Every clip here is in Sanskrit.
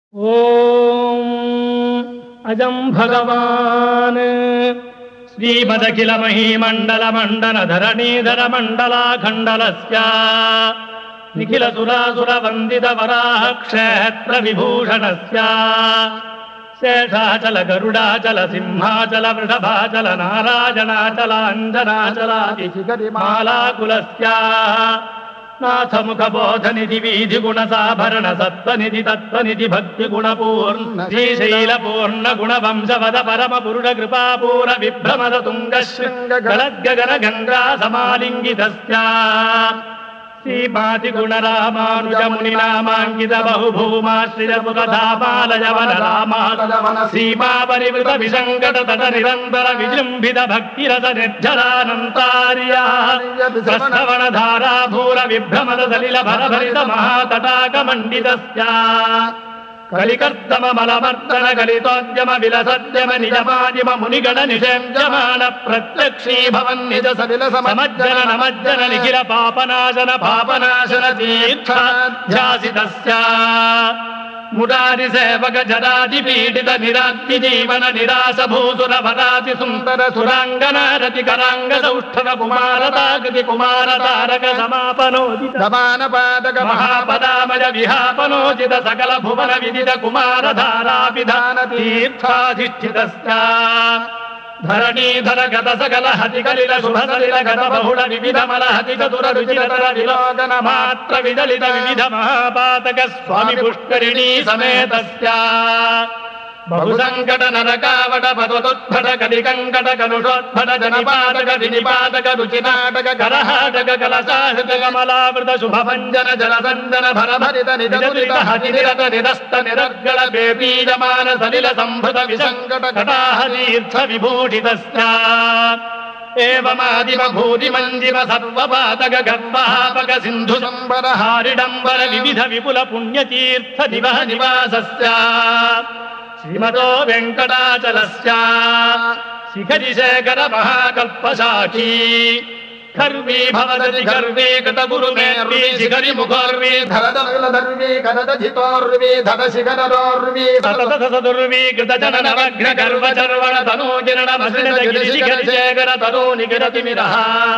ओम अजं भगवान् श्रीमदखिल महीमण्डल मण्डन धरणीधर मण्डलाखण्डलस्य निखिल सुरासुर वन्दित वराह क्षेत्र विभूषणस्य शेषाचल गरुडाचल सिंहाचल वृषभाचल नारायणाचल अञ्जनाचलादिशिखरि मालाकुलस्य नाथ मुख बोध निधि विधि गुण साभरण सत्व निधि तत्व निधि भक्ति गुण पूर्ण श्रीशैल पूर्ण गुण वंशवद परम पुरुष कृपा पूर्ण विभ्रमद तुंग शृंग गलद्गगन गंगा समालिंगितस्य श्रीमाति गुण रामानुज मुनि नामांकित बहुभूमाश्रित मुखधामालय वन रामालय सीमा परिवृत विसंकट तट निरंतर विजृंभित भक्तिरस निर्झरानंतार्या प्रस्तवण धारा भूर विभ्रमद सलिल भरभरित महातटाक मंडितस्य कलिकर्दम मलमर्दन कलितोद्यम विलसद्यम निजमादिम मुनिगण निषेव्यमान प्रत्यक्षी भवन् निज सलिल समज्जन नमज्जन निखिल पापनाशन पापनाशन तीर्थाध्यासितस्य मुरारि सेवक जरादि पीडित निरात्ति जीवन निराश भूसुर भराति सुंदर सुरांगना रति करांग सौष्ठव कुमार ताकृति कुमार तारक समापनोदित समान पादक महापदामज विहापनोदित सकल भुवन विदित कुमार धारा विधान तीर्थाधिष्ठितस्य धरणीधर गत सकल हति कलिल शुभ सलिल गत बहुल विविध मल हति चतुर रुचिरतर विलोकन मात्र विदलित विविध महापातक स्वामी पुष्करिणी समेतस्य बहुसंकट नरकावट पदोत्फट कलिकंकट कलुषोत्फट जनपादक विनिपादक रुचिनाटक करहाटक कलशाहृत कमलावृत शुभभञ्जन जलसञ्जन भरभरित निजदुरित हतिनिरत निरस्त निरर्गल बेबीजमान सलिल संभृत विसंकट कटाहतीर्थ विभूषितस्य एवमादिम भूतिमञ्जिम सर्वपादक गर्वहापक सिन्धु संबर हारिडम्बर विविध विपुल पुण्यतीर्थ निवह निवासस्य श्रीमतो वेङ्कटाचलस्य शिखरि शेखर महाकल्पशाखी खर्वी भवदति खर्वी कृत गुरुमेर्वी शिखरि मुखर्वी धरदर्वी कदजितोर्वी धर शिखरोर्वी सतत सदुर्वी कृत जनन वग्न गर्व चर्वण तनो किरण मसृण गिरि शिखरि शेखर तनो निगिरति मिरः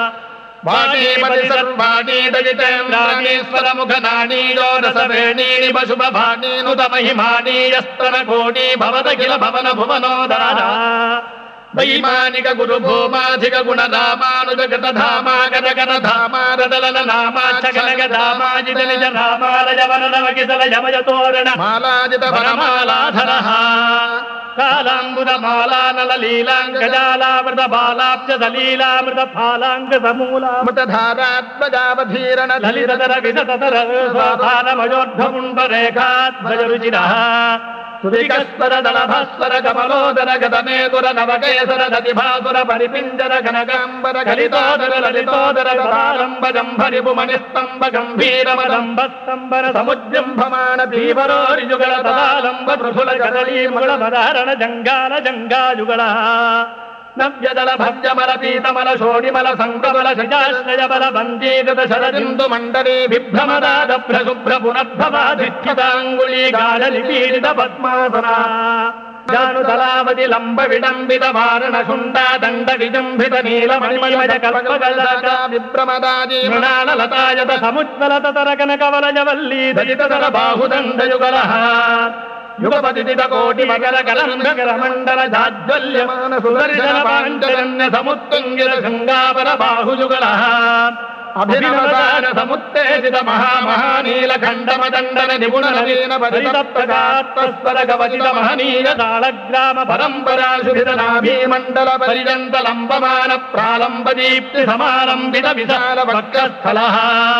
वाणीपति सर्वाणी दयितेन्द्राणीश्वर मुख नाणी रसवेणी पशुभ भाणी नुत महिमानी यस्तन कोणी भवदखिल भवन भुवनोदारा वैमानिक गुरु भूमाधिक गुण रामानुज गत धामा गत गण धामा रदलन नामा छगनग धामा जित निज रामालय वन नव किसल यमज तोरण मालाजित वनमालाधरः कालांबुद मालानल लीलांगजालामृत बालाब्ज सलीलामृत फालांग समूलामृत धारात्मजावधीरण ललितधर विसतधर स्वाधानमयोद्धपुण्ड रेखाध्वज रुचिरः सुदिगस्वर दलभस्वर कमलोदर गतनेतुर नवकेसर दतिभासुर परिपिञ्जर कनकाम्बर कलितोदर ललितोदर गतारम्ब जम्भरिपु मणिस्तम्भ गम्भीरमदम्बस्तम्बर समुज्जम्भमान धीवरोरिजुगल तदालम्ब प्रफुल गदलीर्मुगल मदाहरण जङ्गाल जङ्गायुगलः नव्यदल भव्यमल पीतमल शोणिमल संगबल शजाश्रय बल बन्दीकृत शरदिन्दु मण्डली बिभ्रमदाद प्रशुभ्र पुनर्भवाधिष्ठिताङ्गुली गाढलिपीडित पद्मासना जानुतलावति लम्ब विडम्बित वारण शुण्डा दण्ड विजृम्भित नीलमणिमय कल्पकल्लका विभ्रमदाजी मृणाल लतायत समुज्ज्वलत तरकनकवलयवल्ली दलिततर बाहुदण्डयुगलः युगपतिदित कोटि मकर कलंघकर मंडल जाज्वल्यमान सुदर्शन पांचजन्य समुत्तुंगित गंगावर बाहुजुगलः अभिनवदान समुत्तेजित महामहानील खंडमदंडन निपुण नवीन परित प्रकात्स्वर कवचित महनीय तालग्राम परंपरा शुभित नाभी मंडल परिजंत लंबमान प्रालंब दीप्ति समारंभित विशाल वक्षस्थलः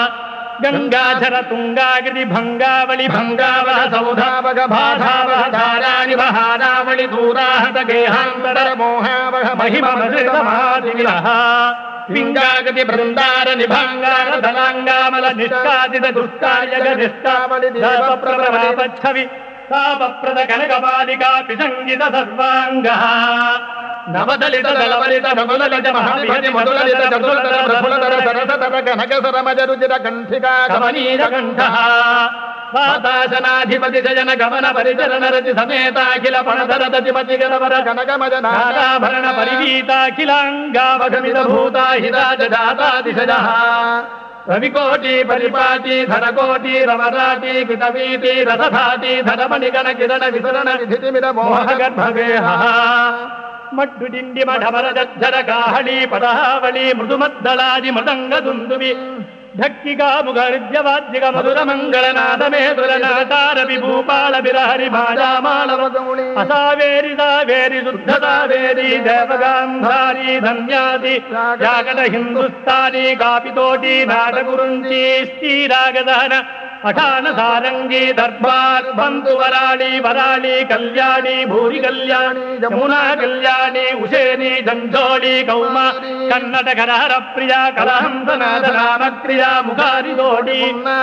गंगाधर तुंगागिरि भंगावली भंगावह सौधावग भाधावह धाराणि बहारावळि दूराहत गेहांतर मोहावह महिमा मृत महादिविलः पिंगागति बृंदार निभांगार दलांगामल निष्कादित दुष्टायग निष्कावळि देव प्रभवच्छवि तापप्रद कनकबालिका पिसंगित सर्वांगः नवदलित दलवलित नकुललित महाविभति मधुललित चतुरतर प्रफुल्लतर सरसतर कनकसर मजरुचिर कंठिका कमनीय कंठः వాతాశనాధిపతి జన గమన పరిచరణ రతి సమేతాఖిల పణధర దతిపతి గణవర కనకమజనాభరణ పరివీతాఖిలాంగావగమిత భూతాహిరాజాతాదిశజ రవికోటి పరిపాటి ధరకోటి రమరాటి కృతవీటి రథధాటి ధరమణిగణ కిరణ విసరణ విధిమిద మోహగర్భగేహ మడ్డుడిండి మఢమర జజ్జర కాహళీ పదహావళి మృదుమద్దళాది మృదంగ దుందువి ఢక్కిగా ముఖర్జవాద్యగ మధుర మంగళనాదమేదురనాటారవి భూపాళ బిరహరి భాజామాళవగౌళి అసావేరి సావేరి శుద్ధసావేరి దేవగాంధారి ధన్యాది జాగట హిందుస్థానీ కాపితోటి నాటగురుంచి శ్రీరాగదహన పఠాన సారంగి దర్బార్ బంధు వరాళి వరాళి కళ్యాణి భూరి కళ్యాణి యమునా కళ్యాణి ఉషేని జంఝోళి కౌమ కన్నటకరహర ప్రియ కలహంసనాథ నామక్రియ ముఖారి తోడి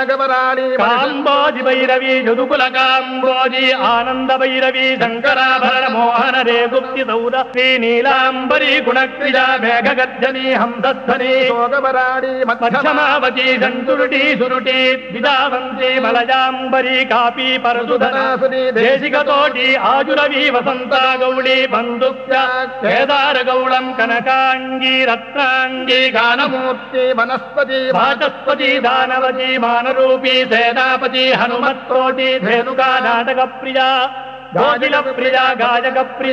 కాంబోజి భైరవి జదుకుల కాంబోజి ఆనంద భైరవి శంకరాభరణ మోహన రే గుప్తి సౌర శ్రీ నీలాంబరి గుణక్రియ మేఘగర్జని హంసధ్వని మధ్యమావతి సంతురుటి సురుటి విజావం మలయాంబరి కాపీ పరసుధనాసుని దేశికతోటి ఆజురవి వసంత గౌళి బంధుక్త కేదార గౌళం కనకాంగి రత్నాంగి గానమూర్తి వనస్పతి వాచస్పతి దానవతి మానరూపి సేనాపతి హనుమత్తోటి ధేనుకా నాటక ప్రియ గాజిల ప్రియ గాజక ప్రియ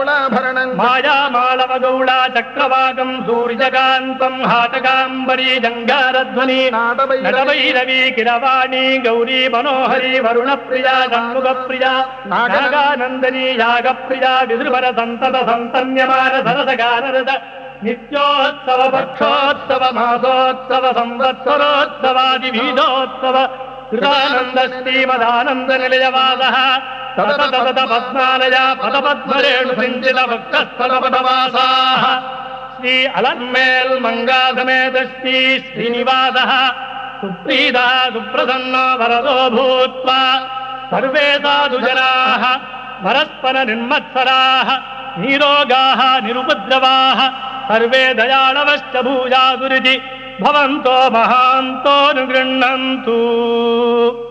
మాయామాళవ గౌళ చక్రవాకం సూర్యకాంతం హాటకాంబరి జంగారధ్వని నటభైరవి కిరవాణి గౌరీ మనోహరి వరుణ ప్రియ షణ్ముఖ ప్రియ నాగానందని యాగ ప్రియ విదృభర సంతత సంతన్యమాన సరసగానరద నిత్యోత్సవ పక్షోత్సవ మాసోత్సవ సంవత్సరోత్సవాది వివిధోత్సవ కృతానంద శ్రీమదానంద నిలయవాద తత పద్మాలయ పదపద్మరేణు సంచిత భక్తస్థలపదవాసా శ్రీ అలన్మేల్ మంగా సమేత శ్రీ శ్రీనివాస సుప్రీత సుప్రసన్నో వరదో భూత్వా సర్వే సాధుజనాః పరస్పర నిర్మత్సరాః నీరోగాః నిరుపద్రవాః సర్వే దయాళవశ్చ భూయాదురితి భవంతో మహాంతో నిగృహ్ణంతు.